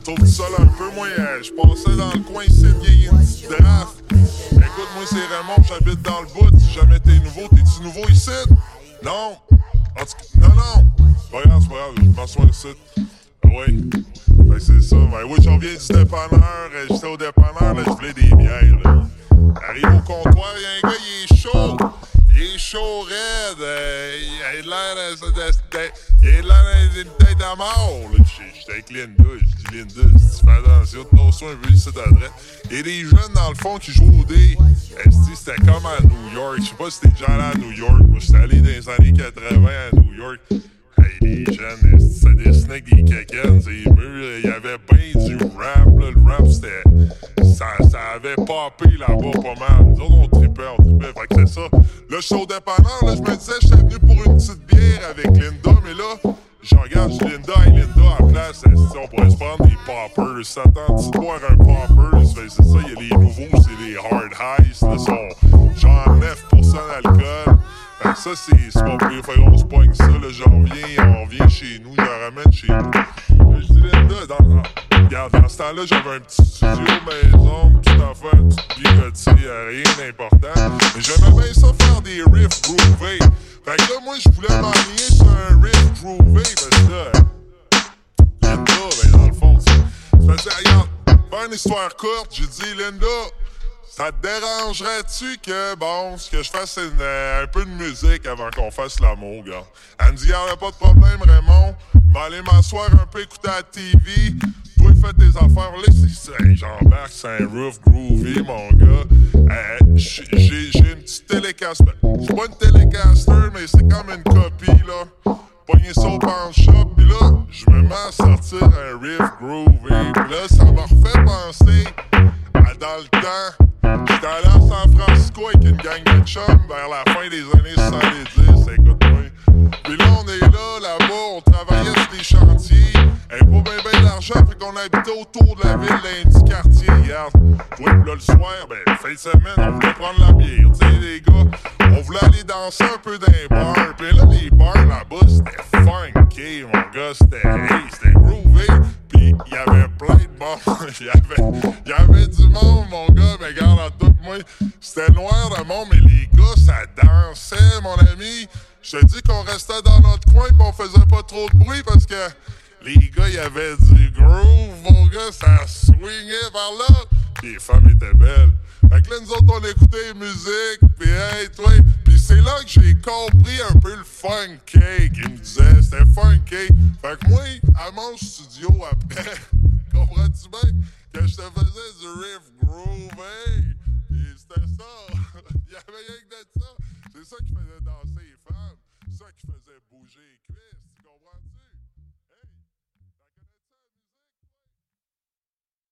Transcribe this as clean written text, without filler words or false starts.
retrouve tout seul un peu. Moi, je passais dans le coin ici, il y a une petite draft. Écoute, moi, c'est Raymond, j'habite dans le bout. Si jamais t'es nouveau, t'es-tu nouveau ici? Non? En tout cas, non! C'est pas grave, je m'assois ici. Oui. Ben, c'est ça. Ben, oui, j'en viens du dépanneur. J'étais au dépanneur, là, je voulais des bières, là. Arrive au comptoir, il y a un gars, il est chaud. Il est chaud, raide. Il a l'air d'une tête à mort. J'étais avec Linda. Je dis, Linda, si tu fais attention, ton soin, un peu ici d'adresse. Il y a des jeunes, dans le fond, qui jouent au dé. C'était comme à New York. Je sais pas si t'es déjà allé à New York. Moi, j'étais allé dans les années 80 à New York. Hey, les jeunes, ça dessinait avec des kékenes, ces murs. Il y avait bien du rap, là. Le rap, c'était. Ça avait popé là-bas pas mal. Nous autres, on tripait. Fait que c'est ça. Là, je suis au dépanneur, là, je me disais, j'étais venu pour une petite bière avec Linda, mais là, je regarde, Linda, à la place, on pourrait se prendre des poppers. Ça tente de boire un poppers? C'est ça, il y a les nouveaux, c'est les hard highs, là, sont genre 9% d'alcool. Fait que ça, c'est pas pire. Fait qu'on se pogne ça, là, on revient chez nous, je le ramène chez nous. Là, je dis, Linda, regarde, dans ce temps-là, j'avais un petit studio maison, une petite affaire, une petite bigottie, rien d'important. Mais j'aimais bien ça faire des riffs groovés. Fait que là, moi, je voulais m'enligner sur un riff groové, parce que là, Linda, ben, dans le fond, c'est regarde, faire une histoire courte, j'ai dit, Linda, ça te dérangerait-tu que, bon, ce que je fasse, c'est un peu de musique avant qu'on fasse l'amour, gars? Elle me dit, y'en a pas de problème, Raymond. Va aller m'asseoir un peu, écouter la TV. Toi, fais tes affaires. Là, c'est ça. J'embarque, c'est un roof groovy, mon gars. J'ai une petite télécaster. C'est pas une télécaster, mais c'est comme une copie, là. Pogner ça au pawn shop, pis là, je me mets à sortir un riff groovy. Pis là, ça m'a refait penser à dans le temps. J'étais allé à San Francisco avec une gang de chums vers la fin des années 70, écoute-moi. Puis là, on est là-bas, on travaillait sur des chantiers. Et pas bien d'argent, fait qu'on habitait autour de la ville d'un petit quartier, regarde. Oui, là, le soir, ben, fin de semaine, on voulait prendre la bière, tu sais, les gars. On voulait aller danser un peu dans les bars. Puis là, les bars là-bas, c'était funky, mon gars, c'était groovy. Puis il y avait plein de monde. Il y avait du monde, mon gars, mais regarde, en tout, moi, c'était noir de monde, mais les gars, ça dansait, mon ami. Je te dis qu'on restait dans notre coin pis on faisait pas trop de bruit parce que les gars, il y avait du groove, mon gars, ça swingait par là. Pis les femmes étaient belles. Fait que là, nous autres, on écoutait musique, pis hey, toi, pis c'est là que j'ai compris un peu le funky qu'il me disait, c'était funky. Fait que moi, à mon studio après, comprends-tu bien, que je te faisais du riff groove, hey, pis c'était ça. Il y avait rien que de ça. C'est ça qui faisait danser les femmes, c'est ça qui faisait bouger les cuisses, tu comprends-tu?